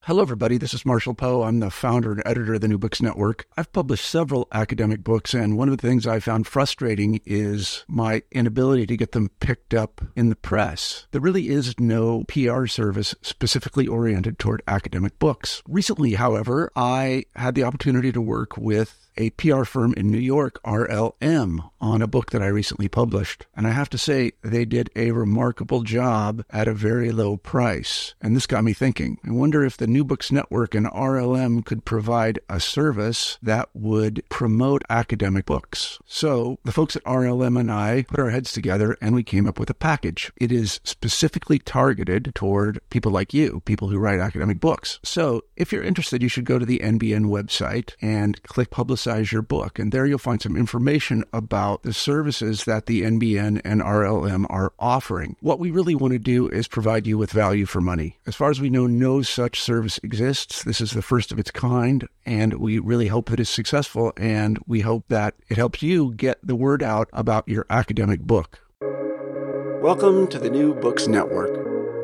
Hello, everybody. This is Marshall Poe. I'm the founder and editor of the New Books Network. I've published several academic books, and one of the things I found frustrating is my inability to get them picked up in the press. There really is no PR service specifically oriented toward academic books. Recently, however, I had the opportunity to work with a PR firm in New York, RLM, on a book that I recently published. And I have to say, they did a remarkable job at a very low price. And this got me thinking. I wonder if the New Books Network and RLM could provide a service that would promote academic books. So the folks at RLM and I put our heads together and we came up with a package. It is specifically targeted toward people like you, people who write academic books. So if you're interested, you should go to the NBN website and click Publicize Your Book. And there you'll find some information about the services that the NBN and RLM are offering. What we really want to do is provide you with value for money. As far as we know, no such service exists. This is the first of its kind, and we really hope that it's successful, and we hope that it helps you get the word out about your academic book. Welcome to the New Books Network.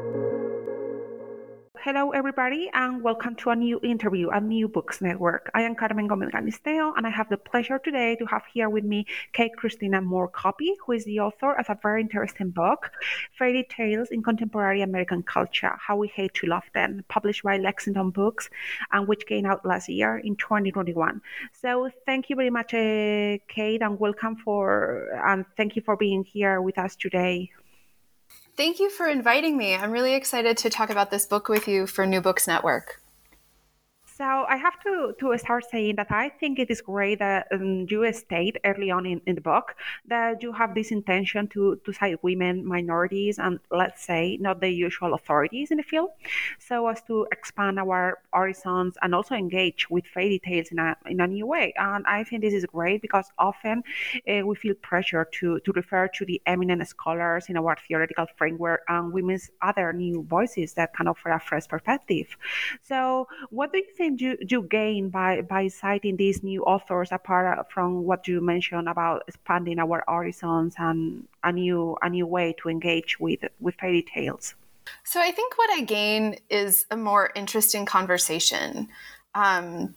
Hello, everybody, and welcome to a new interview at New Books Network. I am Carmen Gomez Galisteo, and I have the pleasure today to have here with me Kate Christina Moore-Copy, who is the author of a very interesting book, Fairy Tales in Contemporary American Culture, How We Hate to Love Them, published by Lexington Books, and which came out last year in 2021. So thank you very much, Kate, and welcome and thank you for being here with us today. Thank you for inviting me. I'm really excited to talk about this book with you for New Books Network. So I have to start saying that I think it is great that you state early on in the book that you have this intention to cite women, minorities, and let's say not the usual authorities in the field, so as to expand our horizons and also engage with fairy tales in a new way. And I think this is great because often we feel pressure to refer to the eminent scholars in our theoretical framework, and we miss other new voices that can offer a fresh perspective. So what do you think you gain by citing these new authors apart from what you mentioned about expanding our horizons and a new way to engage with fairy tales? So I think what I gain is a more interesting conversation. The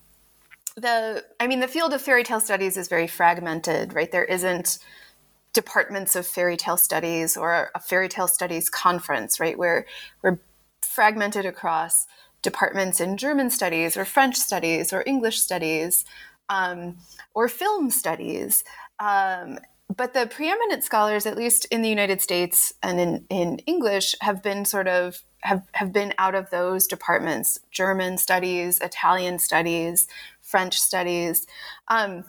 field of fairy tale studies is very fragmented, right? There isn't departments of fairy tale studies or a fairy tale studies conference, right? We're fragmented across departments in German studies or French studies or English studies or film studies. But the preeminent scholars, at least in the United States and in English, have been have been out of those departments: German studies, Italian studies, French studies. And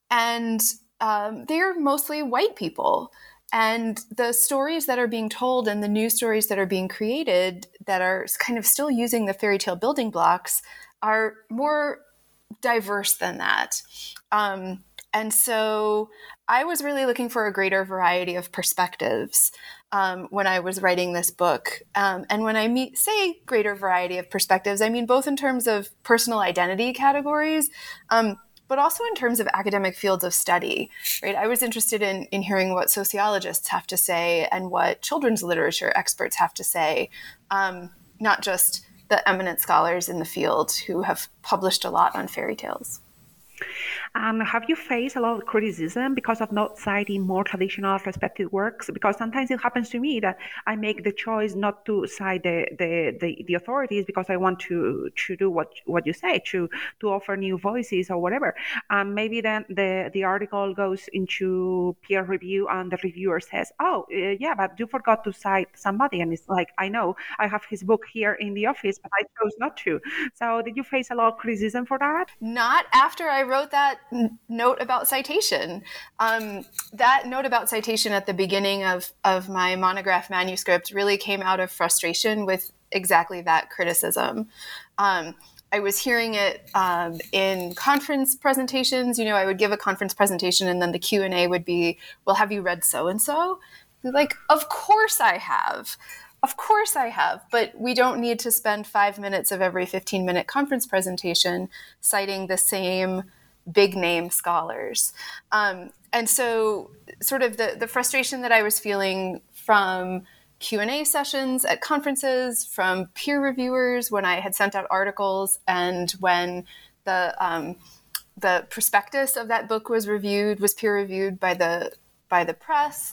they're mostly white people. And the stories that are being told and the new stories that are being created that are kind of still using the fairy tale building blocks are more diverse than that. And so I was really looking for a greater variety of perspectives when I was writing this book. And when I say greater variety of perspectives, I mean both in terms of personal identity categories, but also in terms of academic fields of study, right? I was interested in hearing what sociologists have to say and what children's literature experts have to say, not just the eminent scholars in the field who have published a lot on fairy tales. Have you faced a lot of criticism because of not citing more traditional respected works? Because sometimes it happens to me that I make the choice not to cite the authorities because I want to do what you say, to offer new voices or whatever. Maybe then the article goes into peer review and the reviewer says, yeah, but you forgot to cite somebody. And it's like, I know, I have his book here in the office, but I chose not to. So did you face a lot of criticism for that? Not after I wrote that note about citation. That note about citation at the beginning of my monograph manuscript really came out of frustration with exactly that criticism. I was hearing it in conference presentations. I would give a conference presentation and then the Q&A would be, well, have you read so-and-so? Like, of course I have. Of course I have, but we don't need to spend 5 minutes of every 15-minute conference presentation citing the same big name scholars. And so sort of the frustration that I was feeling from Q&A sessions at conferences, from peer reviewers when I had sent out articles, and when the prospectus of that book was peer reviewed by the press.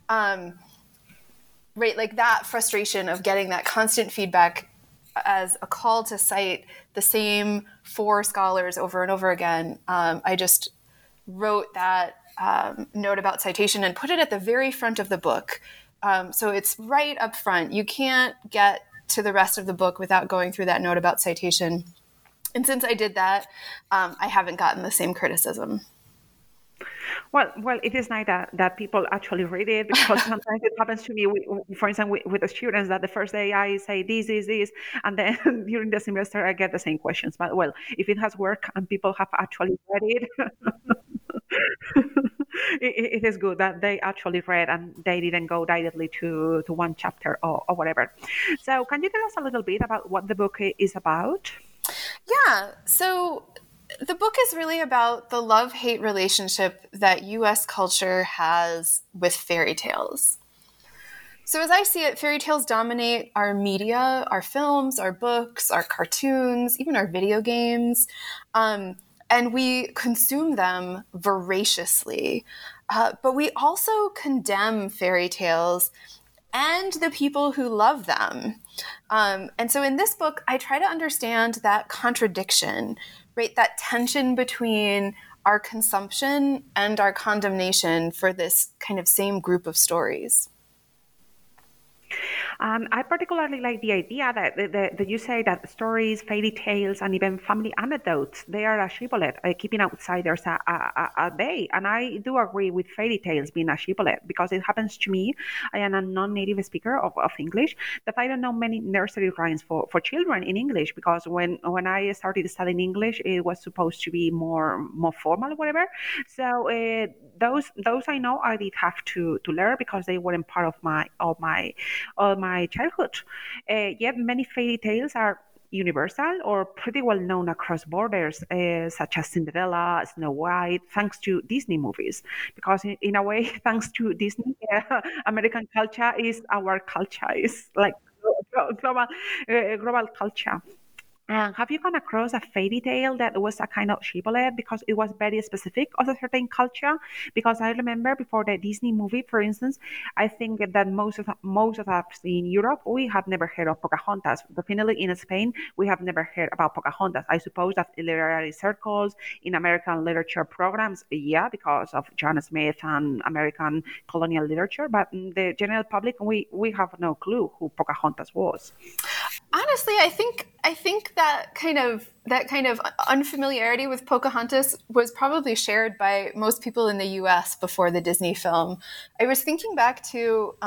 Right, like that frustration of getting that constant feedback as a call to cite the same 4 scholars over and over again. I just wrote that note about citation and put it at the very front of the book. So it's right up front. You can't get to the rest of the book without going through that note about citation. And since I did that, I haven't gotten the same criticism. Well, it is nice that people actually read it, because sometimes it happens to me, for instance, with the students, that the first day I say this, and then during the semester I get the same questions. But well, if it has worked and people have actually read it, it is good that they actually read and they didn't go directly to one chapter or whatever. So can you tell us a little bit about what the book is about? Yeah, so the book is really about the love-hate relationship that U.S. culture has with fairy tales. So as I see it, fairy tales dominate our media, our films, our books, our cartoons, even our video games, and we consume them voraciously. But we also condemn fairy tales and the people who love them. And so in this book, I try to understand that contradiction, right? That tension between our consumption and our condemnation for this kind of same group of stories. I particularly like the idea that you say that stories, fairy tales, and even family anecdotes, they are a shibboleth, keeping outsiders at bay. And I do agree with fairy tales being a shibboleth, because it happens to me. I am a non-native speaker of English, that I don't know many nursery rhymes for children in English, because when I started studying English, it was supposed to be more formal or whatever. So those I know I did have to learn, because they weren't part of my childhood. Yet many fairy tales are universal or pretty well known across borders, such as Cinderella, Snow White, thanks to Disney movies. Because in a way, thanks to Disney, American culture is our culture. It's like global culture. Have you come across a fairy tale that was a kind of shibboleth because it was very specific of a certain culture? Because I remember before the Disney movie, for instance, I think that most of us in Europe, we have never heard of Pocahontas. Definitely in Spain, we have never heard about Pocahontas. I suppose that in literary circles, in American literature programs, yeah, because of John Smith and American colonial literature. But the general public, we have no clue who Pocahontas was. Honestly, I think that kind of unfamiliarity with Pocahontas was probably shared by most people in the U.S. before the Disney film. I was thinking back to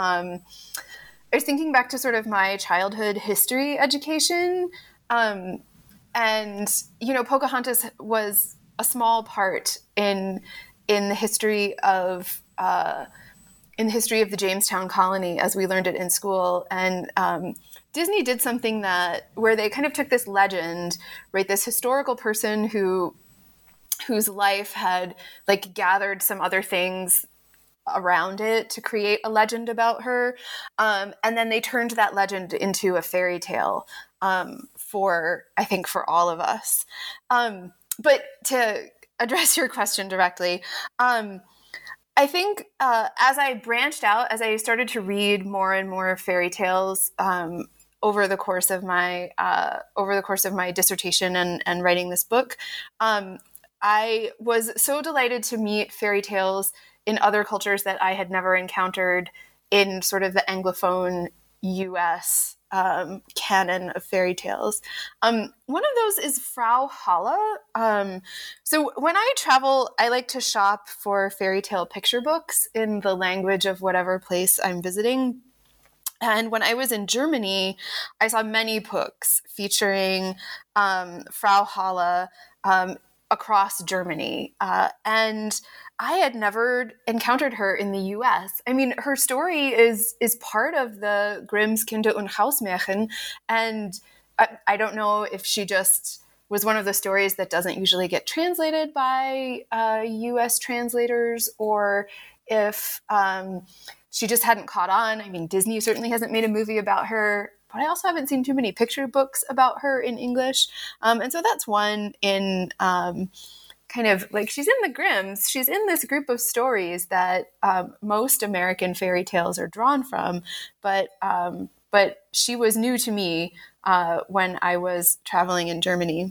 sort of my childhood history education, and Pocahontas was a small part in the history of the Jamestown colony as we learned it in school, and Disney did something where they kind of took this legend, right? This historical person whose life had like gathered some other things around it to create a legend about her. And then they turned that legend into a fairy tale for all of us. But to address your question directly, I think as I branched out, as I started to read more and more fairy tales over the course of my dissertation and writing this book, I was so delighted to meet fairy tales in other cultures that I had never encountered in sort of the Anglophone U.S. Canon of fairy tales. One of those is Frau Holle. So when I travel, I like to shop for fairy tale picture books in the language of whatever place I'm visiting. And when I was in Germany, I saw many books featuring Frau Holle across Germany. And I had never encountered her in the U.S. I mean, her story is part of the Grimm's Kinder- und Hausmärchen. And I don't know if she just was one of the stories that doesn't usually get translated by U.S. translators, or if she just hadn't caught on. I mean, Disney certainly hasn't made a movie about her, but I also haven't seen too many picture books about her in English. And so that's one in kind of like, she's in the Grimms. She's in this group of stories that most American fairy tales are drawn from, but she was new to me when I was traveling in Germany.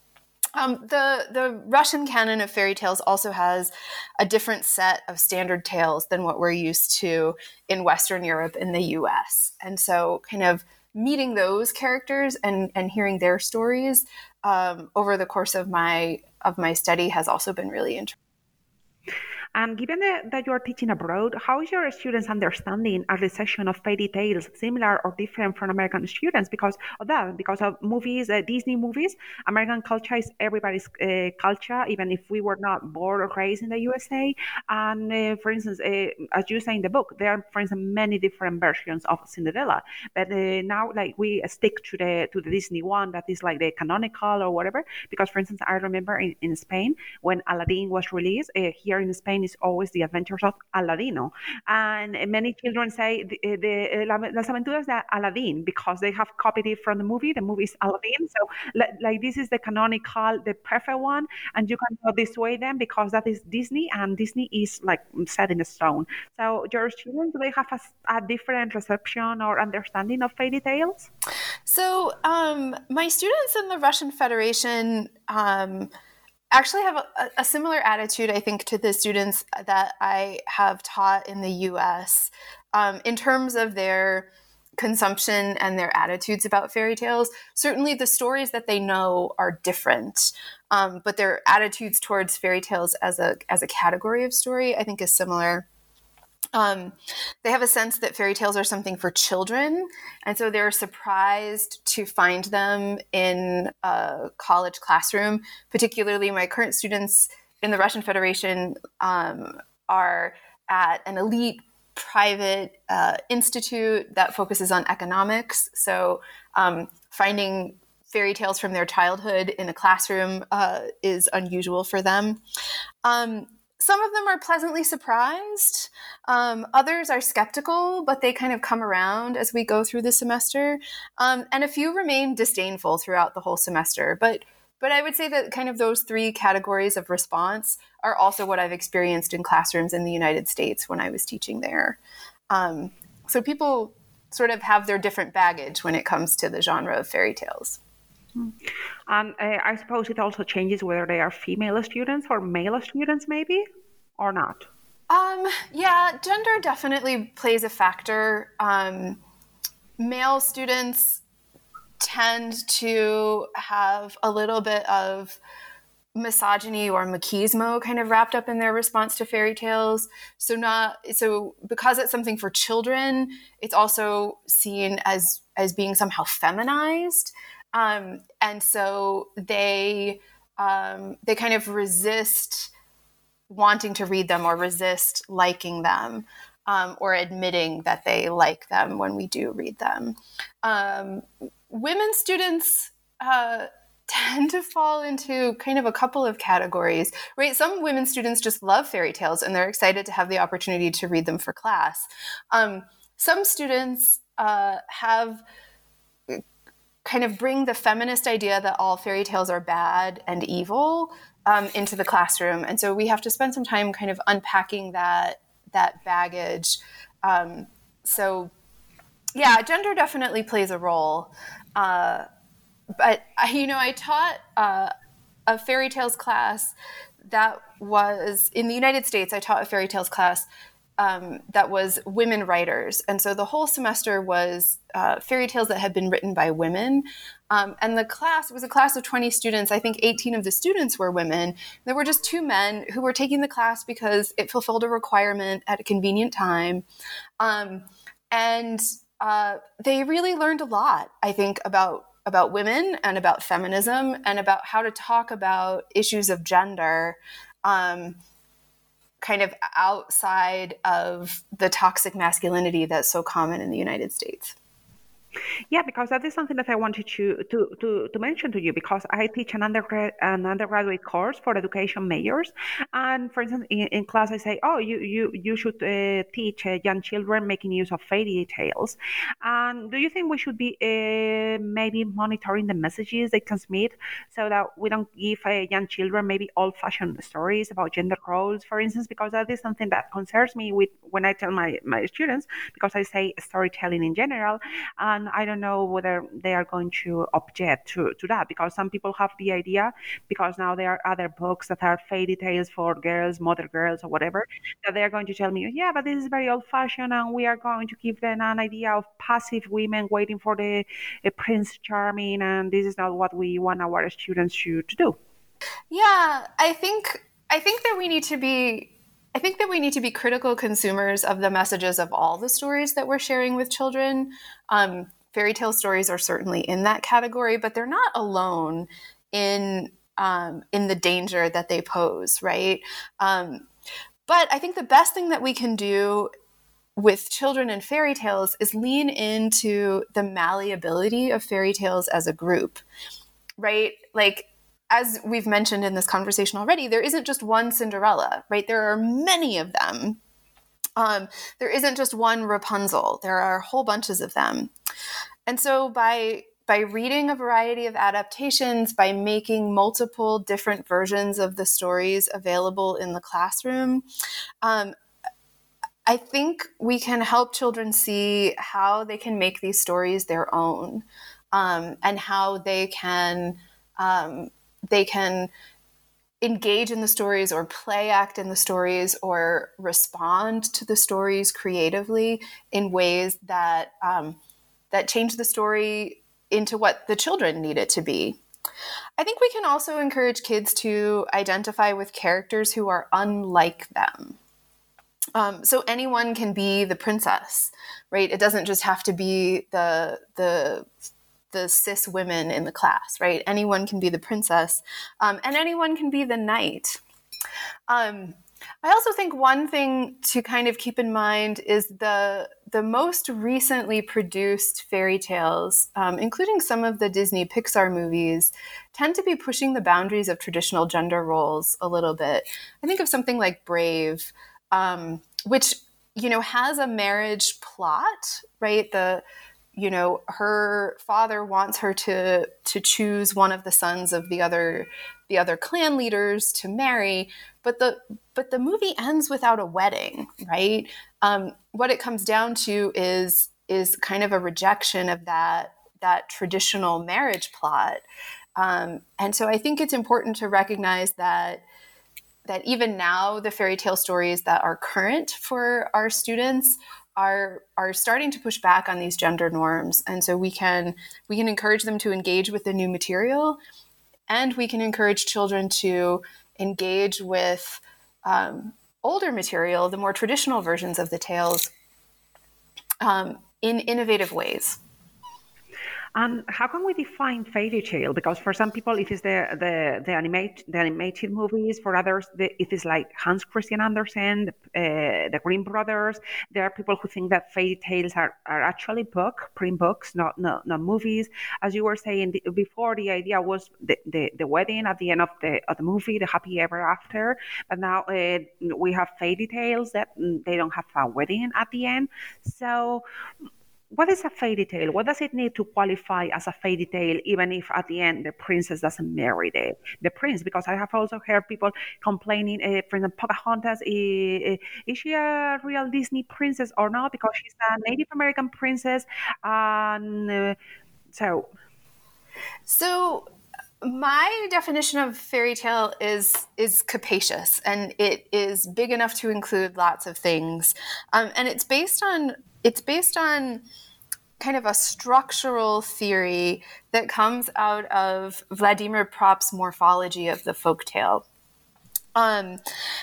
The Russian canon of fairy tales also has a different set of standard tales than what we're used to in Western Europe and the US. And so kind of meeting those characters and hearing their stories over the course of my study has also been really interesting. And given that you are teaching abroad, how is your students' understanding and reception of fairy tales similar or different from American students? Because of movies, Disney movies, American culture is everybody's culture, even if we were not born or raised in the USA. And for instance, as you say in the book, there are, for instance, many different versions of Cinderella. But now, like, we stick to the Disney one that is like the canonical or whatever. Because, for instance, I remember in Spain when Aladdin was released. Here in Spain is always the Adventures of Aladino, and many children say Las Aventuras de Aladdin because they have copied it from the movie. The movie is Aladdin, so like this is the canonical, the perfect one, and you can dissuade them because that is Disney, and Disney is like set in stone. So your students, do they have a different reception or understanding of fairy tales? So my students in the Russian Federation actually have a similar attitude, I think, to the students that I have taught in the US in terms of their consumption and their attitudes about fairy tales. Certainly the stories that they know are different, but their attitudes towards fairy tales as a category of story, I think, is similar. They have a sense that fairy tales are something for children, and so they're surprised to find them in a college classroom. Particularly, my current students in the Russian Federation are at an elite private institute that focuses on economics. So finding fairy tales from their childhood in a classroom is unusual for them. Some of them are pleasantly surprised. Others are skeptical, but they kind of come around as we go through the semester. And a few remain disdainful throughout the whole semester. But I would say that kind of those three categories of response are also what I've experienced in classrooms in the United States when I was teaching there. So people sort of have their different baggage when it comes to the genre of fairy tales. And I suppose it also changes whether they are female students or male students, maybe, or not. Yeah, gender definitely plays a factor. Male students tend to have a little bit of misogyny or machismo kind of wrapped up in their response to fairy tales. So because it's something for children, it's also seen as being somehow feminized. And so they kind of resist wanting to read them or resist liking them or admitting that they like them when we do read them. Women students tend to fall into kind of a couple of categories, right? Some women students just love fairy tales and they're excited to have the opportunity to read them for class. Some students have kind of bring the feminist idea that all fairy tales are bad and evil into the classroom. And so we have to spend some time kind of unpacking that baggage. So yeah, gender definitely plays a role. But I taught a fairy tales class that was in the United States. I taught a fairy tales class that was women writers. And so the whole semester was fairy tales that had been written by women. And the class was a class of 20 students. I think 18 of the students were women. There were just 2 men who were taking the class because it fulfilled a requirement at a convenient time. And they really learned a lot, I think, about women and about feminism and about how to talk about issues of gender kind of outside of the toxic masculinity that's so common in the United States. Yeah, because that is something that I wanted to mention to you because I teach an undergraduate course for education majors, and for instance, in class I say, oh, you should teach young children making use of fairy tales. And do you think we should be maybe monitoring the messages they transmit so that we don't give young children maybe old-fashioned stories about gender roles, for instance, because that is something that concerns me with when I tell my students because I say storytelling in general and I don't know whether they are going to object to that because some people have the idea because now there are other books that are fairy tales for girls, mother girls, or whatever, that they are going to tell me, yeah, but this is very old fashioned and we are going to give them an idea of passive women waiting for the Prince Charming and this is not what we want our students to do. Yeah, I think that we need to be I think that we need to be critical consumers of the messages of all the stories that we're sharing with children. Fairy tale stories are certainly in that category, but they're not alone in the danger that they pose, right? But I think the best thing that we can do with children and fairy tales is lean into the malleability of fairy tales as a group, right? Like, as we've mentioned in this conversation already, there isn't just one Cinderella, right? There are many of them. There isn't just one Rapunzel. There are whole bunches of them. And so by reading a variety of adaptations, by making multiple different versions of the stories available in the classroom, I think we can help children see how they can make these stories their own, and how they can engage in the stories or play act in the stories or respond to the stories creatively in ways that that change the story into what the children need it to be. I think we can also encourage kids to identify with characters who are unlike them. So anyone can be the princess, right? It doesn't just have to be the cis women in the class, right? Anyone can be the princess, and anyone can be the knight. I also think one thing to kind of keep in mind is the most recently produced fairy tales, including some of the Disney Pixar movies, tend to be pushing the boundaries of traditional gender roles a little bit. I think of something like Brave, which has a marriage plot, right? Her father wants her to choose one of the sons of the other clan leaders to marry, but the movie ends without a wedding, right? What it comes down to is kind of a rejection of that traditional marriage plot, and so I think it's important to recognize that even now the fairy tale stories that are current for our students are starting to push back on these gender norms. And so we can encourage them to engage with the new material, and we can encourage children to engage with older material, the more traditional versions of the tales, in innovative ways. And how can we define fairy tale? Because for some people, it is the animated movies. For others, it is like Hans Christian Andersen, the Grimm brothers. There are people who think that fairy tales are actually print books, not movies. As you were saying before, the idea was the wedding at the end of the movie, the happy ever after. But now we have fairy tales that they don't have a wedding at the end. So what is a fairy tale? What does it need to qualify as a fairy tale, even if at the end the princess doesn't marry the prince? Because I have also heard people complaining, for example, Pocahontas, is she a real Disney princess or not? Because she's a Native American princess. And So my definition of fairy tale is capacious, and it is big enough to include lots of things, and it's based on kind of a structural theory that comes out of Vladimir Prop's morphology of the folktale. And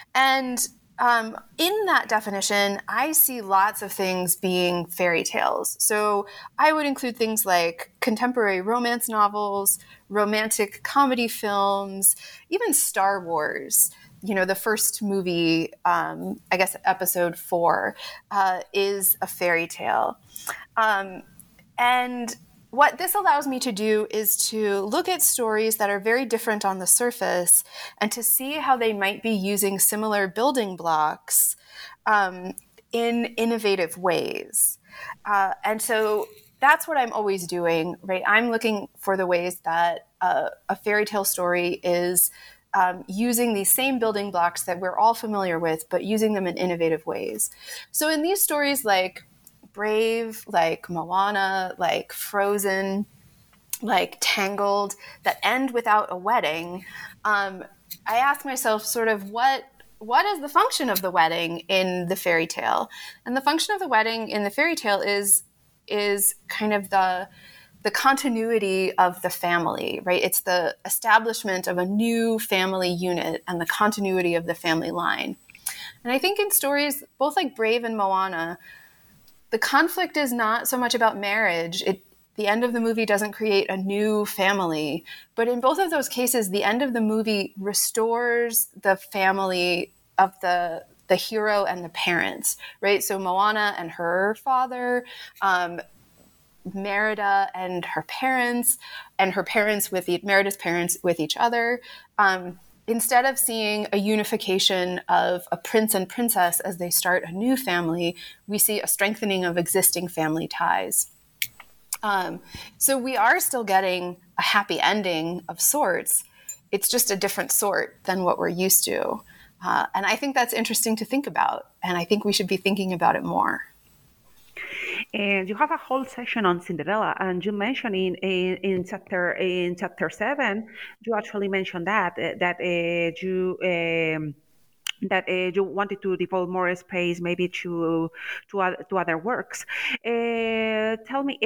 in that definition, I see lots of things being fairy tales. So I would include things like contemporary romance novels, romantic comedy films, even Star Wars. The first movie, I guess episode 4, is a fairy tale. And what this allows me to do is to look at stories that are very different on the surface and to see how they might be using similar building blocks in innovative ways. And so that's what I'm always doing, right? I'm looking for the ways that a fairy tale story is using these same building blocks that we're all familiar with, but using them in innovative ways. So in these stories like Brave, like Moana, like Frozen, like Tangled, that end without a wedding, I ask myself sort of what is the function of the wedding in the fairy tale? And the function of the wedding in the fairy tale is kind of the continuity of the family, right? It's the establishment of a new family unit and the continuity of the family line. And I think in stories, both like Brave and Moana, the conflict is not so much about marriage. The end of the movie doesn't create a new family. But in both of those cases, the end of the movie restores the family of the hero and the parents, right? So Moana and her father, Merida and her parents with Merida's parents with each other. Instead of seeing a unification of a prince and princess as they start a new family, we see a strengthening of existing family ties. So we are still getting a happy ending of sorts. It's just a different sort than what we're used to. And I think that's interesting to think about. And I think we should be thinking about it more. And you have a whole session on Cinderella, and you mentioned in chapter 7, you actually mentioned that you wanted to devote more space maybe to other works. Tell me,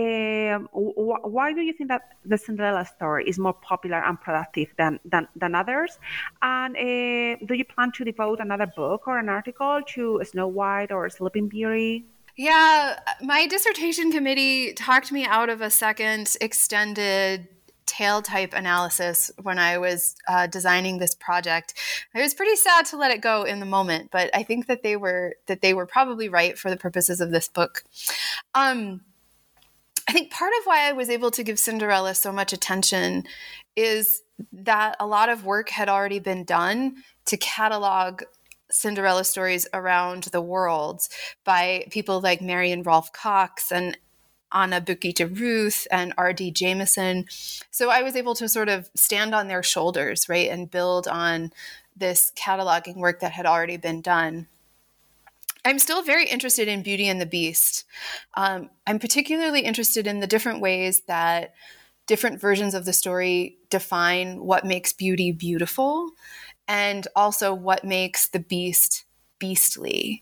why do you think that the Cinderella story is more popular and productive than others? And do you plan to devote another book or an article to Snow White or Sleeping Beauty? Yeah, my dissertation committee talked me out of a second extended tale type analysis when I was designing this project. I was pretty sad to let it go in the moment, but I think that they were probably right for the purposes of this book. I think part of why I was able to give Cinderella so much attention is that a lot of work had already been done to catalog Cinderella stories around the world by people like Marion Rolfe Cox and Anna Bukita Ruth and R.D. Jameson. So I was able to sort of stand on their shoulders, right, and build on this cataloging work that had already been done. I'm still very interested in Beauty and the Beast. I'm particularly interested in the different ways that different versions of the story define what makes beauty beautiful, and also what makes the beast beastly.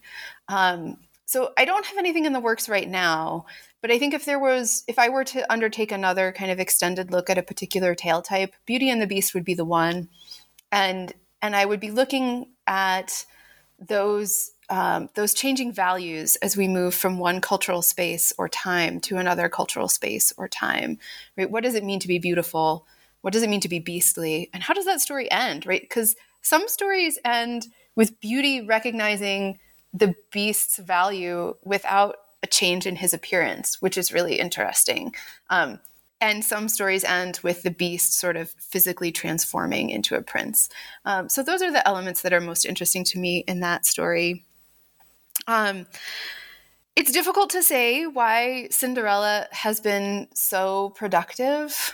So I don't have anything in the works right now, but I think if I were to undertake another kind of extended look at a particular tale type, Beauty and the Beast would be the one. And I would be looking at those changing values as we move from one cultural space or time to another cultural space or time, right? What does it mean to be beautiful? What does it mean to be beastly? And how does that story end, right? Because some stories end with Beauty recognizing the beast's value without a change in his appearance, which is really interesting. And some stories end with the beast sort of physically transforming into a prince. So those are the elements that are most interesting to me in that story. It's difficult to say why Cinderella has been so productive.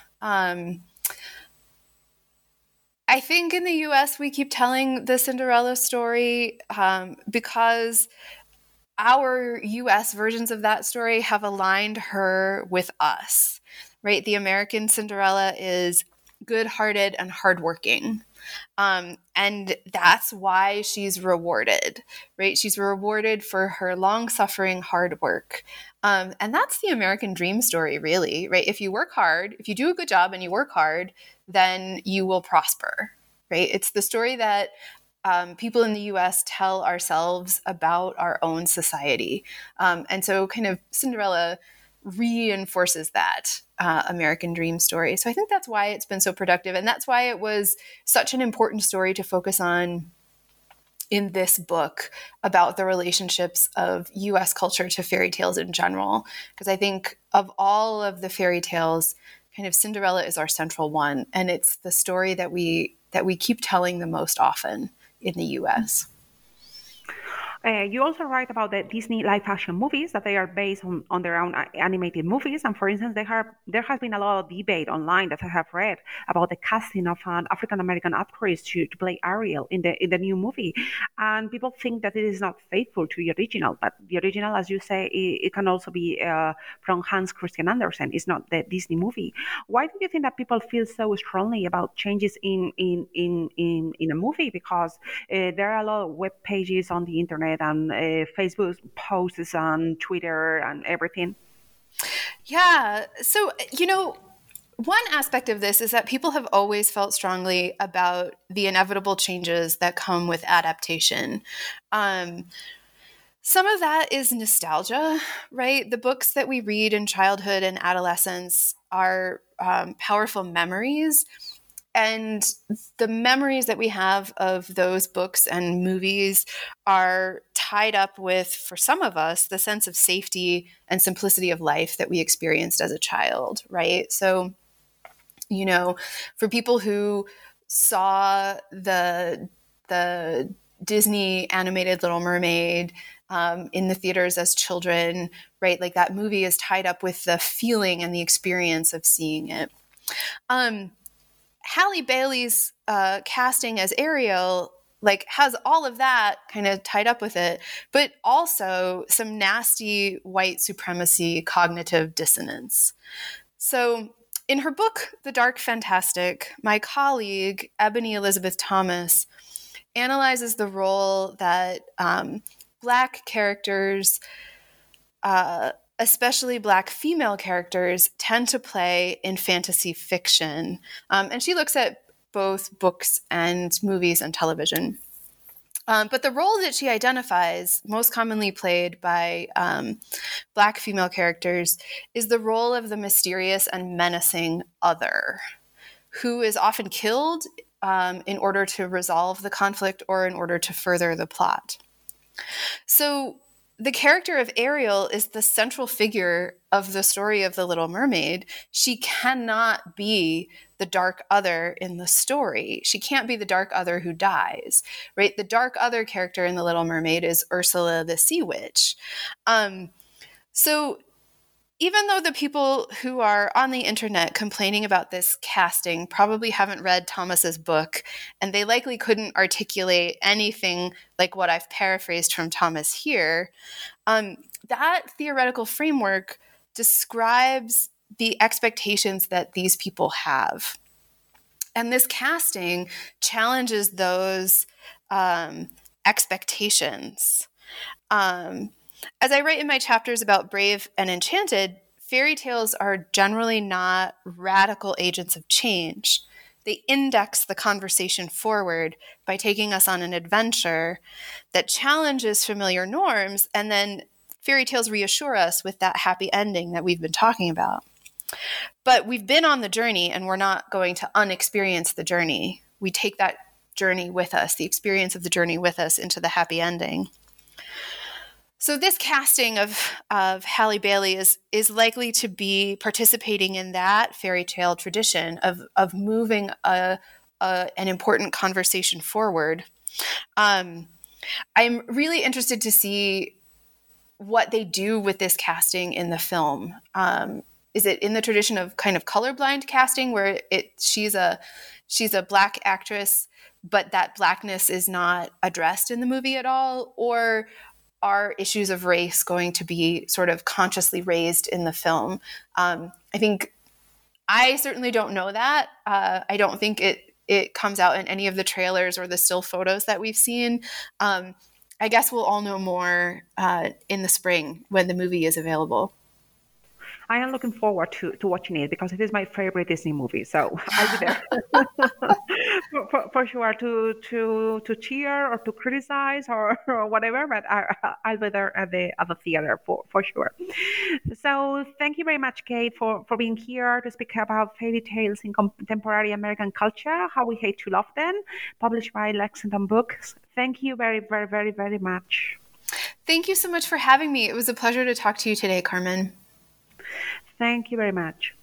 I think in the US, we keep telling the Cinderella story because our US versions of that story have aligned her with us, right? The American Cinderella is good-hearted and hardworking. And that's why she's rewarded, right? She's rewarded for her long-suffering hard work. And that's the American dream story, really, right? If you work hard, if you do a good job and you work hard, then you will prosper, right? It's the story that people in the US tell ourselves about our own society. And so kind of Cinderella reinforces that American dream story. So I think that's why it's been so productive. And that's why it was such an important story to focus on in this book about the relationships of US culture to fairy tales in general. Because I think of all of the fairy tales, kind of Cinderella is our central one. And it's the story that we keep telling the most often in the US. You also write about the Disney live action movies, that they are based on their own animated movies. And for instance, there has been a lot of debate online that I have read about the casting of an African American actress to play Ariel in the new movie. And people think that it is not faithful to the original, but the original, as you say, it can also be from Hans Christian Andersen. It's not the Disney movie. Why do you think that people feel so strongly about changes in a movie? Because there are a lot of web pages on the internet and Facebook posts and Twitter and everything. Yeah. So, one aspect of this is that people have always felt strongly about the inevitable changes that come with adaptation. Some of that is nostalgia, right? The books that we read in childhood and adolescence are powerful memories. And the memories that we have of those books and movies are tied up with, for some of us, the sense of safety and simplicity of life that we experienced as a child, right? So, for people who saw the Disney animated Little Mermaid in the theaters as children, right? Like that movie is tied up with the feeling and the experience of seeing it. Halle Bailey's casting as Ariel has all of that kind of tied up with it, but also some nasty white supremacy cognitive dissonance. So in her book, The Dark Fantastic, my colleague, Ebony Elizabeth Thomas, analyzes the role that Black characters, especially Black female characters, tend to play in fantasy fiction. And she looks at both books and movies and television. But the role that she identifies, most commonly played by Black female characters, is the role of the mysterious and menacing other, who is often killed in order to resolve the conflict or in order to further the plot. So the character of Ariel is the central figure of the story of The Little Mermaid. She cannot be the dark other in the story. She can't be the dark other who dies, right? The dark other character in The Little Mermaid is Ursula the Sea Witch. So even though the people who are on the internet complaining about this casting probably haven't read Thomas's book, and they likely couldn't articulate anything like what I've paraphrased from Thomas here, that theoretical framework describes the expectations that these people have. And this casting challenges those expectations. As I write in my chapters about Brave and Enchanted, fairy tales are generally not radical agents of change. They index the conversation forward by taking us on an adventure that challenges familiar norms, and then fairy tales reassure us with that happy ending that we've been talking about. But we've been on the journey, and we're not going to unexperience the journey. We take that journey with us, the experience of the journey with us, into the happy ending. So this casting of Halle Bailey is likely to be participating in that fairy tale tradition of moving an important conversation forward. I'm really interested to see what they do with this casting in the film. Is it in the tradition of kind of colorblind casting, where she's a Black actress, but that Blackness is not addressed in the movie at all, or are issues of race going to be sort of consciously raised in the film? I think I certainly don't know that. I don't think it comes out in any of the trailers or the still photos that we've seen. I guess we'll all know more in the spring when the movie is available. I am looking forward to watching it because it is my favorite Disney movie. So I'll be there for sure to cheer or to criticize or whatever. But I'll be there at the theater for sure. So thank you very much, Kate, for being here to speak about fairy tales in contemporary American culture, How We Hate to Love Them, published by Lexington Books. Thank you very, very, very, very much. Thank you so much for having me. It was a pleasure to talk to you today, Carmen. Thank you very much.